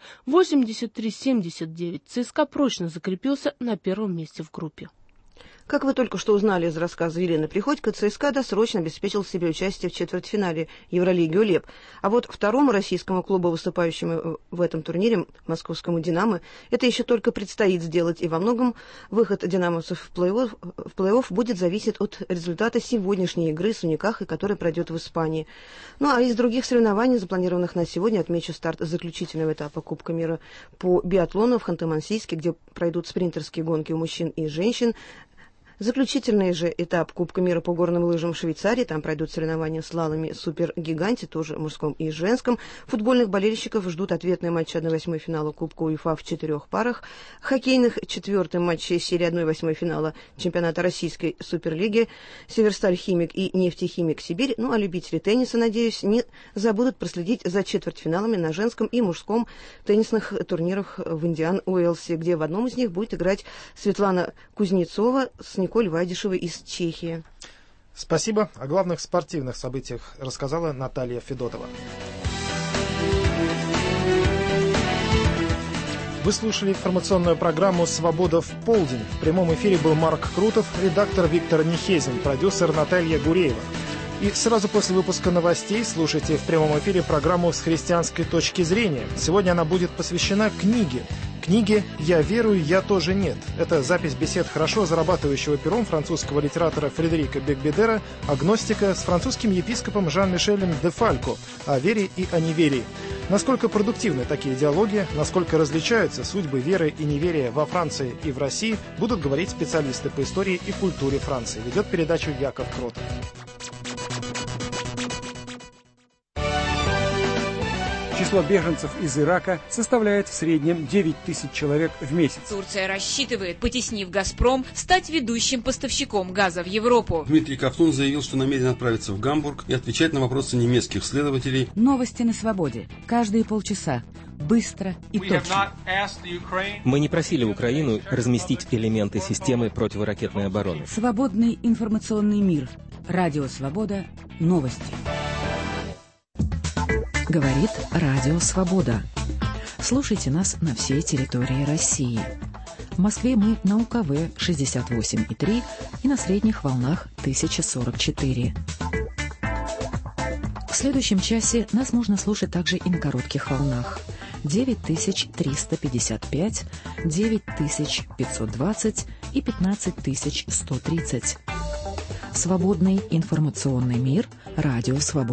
83-79 ЦСКА прочно закрепился на первом месте в группе. Как вы только что узнали из рассказа Елены Приходько, ЦСКА досрочно обеспечил себе участие в четвертьфинале Евролиги УЛЕП. А вот второму российскому клубу, выступающему в этом турнире, московскому «Динамо», это еще только предстоит сделать, и во многом выход динамовцев в плей-офф будет зависеть от результата сегодняшней игры с «Уникахой», которая пройдет в Испании. Ну а из других соревнований, запланированных на сегодня, отмечу старт заключительного этапа Кубка мира по биатлону в Ханты-Мансийске, где пройдут спринтерские гонки у мужчин и женщин. Заключительный же этап Кубка мира по горным лыжам в Швейцарии. Там пройдут соревнования в слаломе супергиганте, тоже мужском и женском. Футбольных болельщиков ждут ответные матчи 1/8 финала Кубка УЕФА в 4 парах. Хоккейных 4-й матч серии 1/8 финала чемпионата Российской суперлиги Северсталь Химик и Нефтехимик Сибирь. Ну а любители тенниса, надеюсь, не забудут проследить за четвертьфиналами на женском и мужском теннисных турнирах в Индиан Уэлсе, где в одном из них будет играть Светлана Кузнецова с Николь Вайдишевой из Чехии. Спасибо. О главных спортивных событиях рассказала Наталья Федотова. Вы слушали информационную программу «Свобода в полдень». В прямом эфире был Марк Крутов, редактор Виктор Нехезин, продюсер Наталья Гуреева. И сразу после выпуска новостей слушайте в прямом эфире программу «С христианской точки зрения». Сегодня она будет посвящена книге «Я верую, я тоже нет». Это запись бесед хорошо зарабатывающего пером французского литератора Фредерика Бекбедера, агностика, с французским епископом Жан-Мишелем де Фалько о вере и о неверии. Насколько продуктивны такие диалоги, насколько различаются судьбы веры и неверия во Франции и в России, будут говорить специалисты по истории и культуре Франции. Ведет передачу Яков Кротов. Число беженцев из Ирака составляет в среднем 9 тысяч человек в месяц. Турция рассчитывает, потеснив «Газпром», стать ведущим поставщиком газа в Европу. Дмитрий Ковтун заявил, что намерен отправиться в Гамбург и отвечать на вопросы немецких следователей. Новости на свободе. Каждые полчаса. Быстро и точно. Мы не просили Украину разместить элементы системы противоракетной обороны. Свободный информационный мир. Радио «Свобода». Новости. Говорит Радио Свобода. Слушайте нас на всей территории России. В Москве мы на УКВ 68,3 и на средних волнах 1044. В следующем часе нас можно слушать также и на коротких волнах 9355, 9520 и 15130. Свободный информационный мир. Радио Свобода.